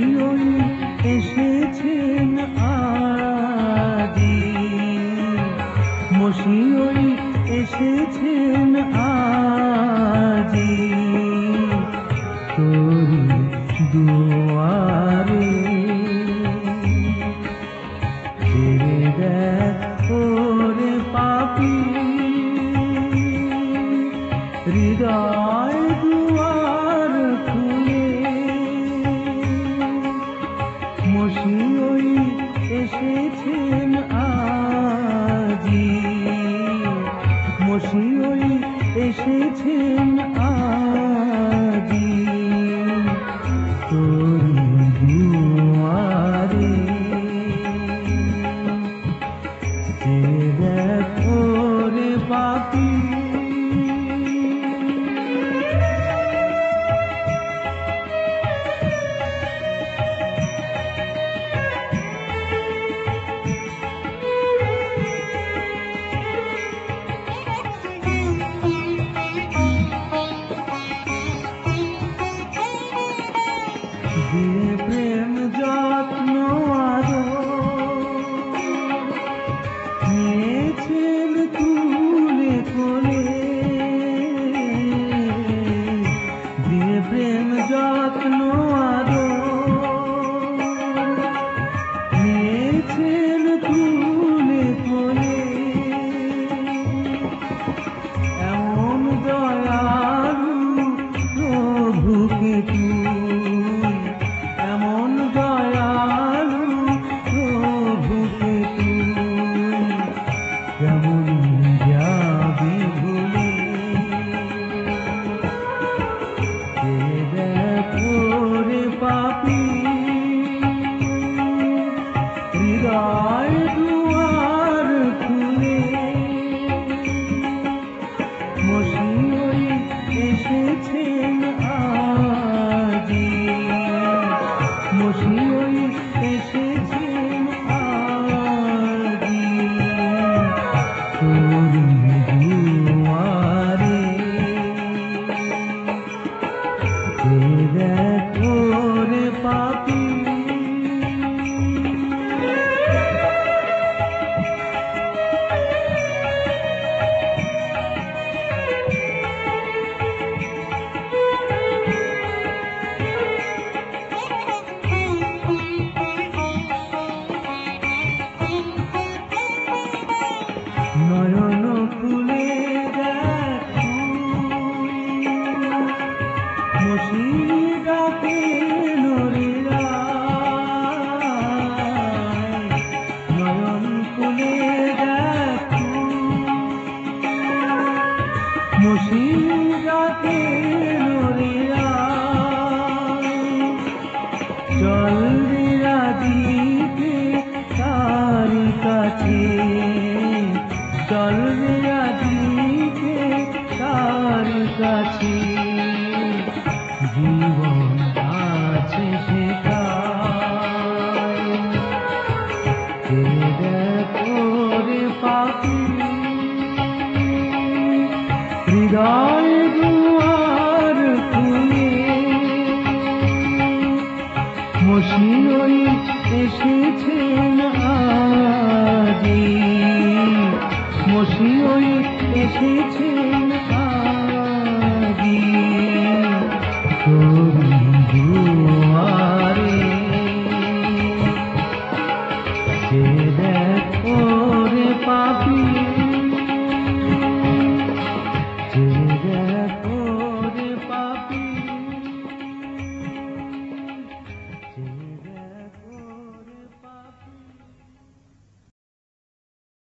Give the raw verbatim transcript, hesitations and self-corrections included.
মশিয়ই এসেছেন আজি, মশিয়ই এসেছেন আজি তোরি দুয়ারে। ফিরে দেখ ওরে পাপী, হৃদয় দুয়ার খুলে। মশিয়ই এসেছেন আজি, মশিয়ই এসেছেন আজি তোরি দুয়ারে। যে দেখ ওরে পাপী, দিয়ে প্রেম যত্ন আদর নিয়েছেন তুলে কোলে। দিয়ে প্রেম যত্ন আদর নিয়েছেন তুলে কোলে। এমন দয়ালু প্রভুকে তুই, এমন দয়ালু প্রভুকে তুই কেমন যাবি ভুলে। যে দেখ ওরে পাপী, হৃদয় দুয়ার খুলে। মশিয়ই এসেছেন আজি, মশিয়ই এসেছেন আজি তোরি দুয়ারে। যে দেখ ওরে পাপী, নয়ন খুলে দেখ মশি ডাকে নরে রায়। নয়ন খুলে দেখ মশি ডাকে নরে রায়। চল রে রাজিকে তারি কাছে, চল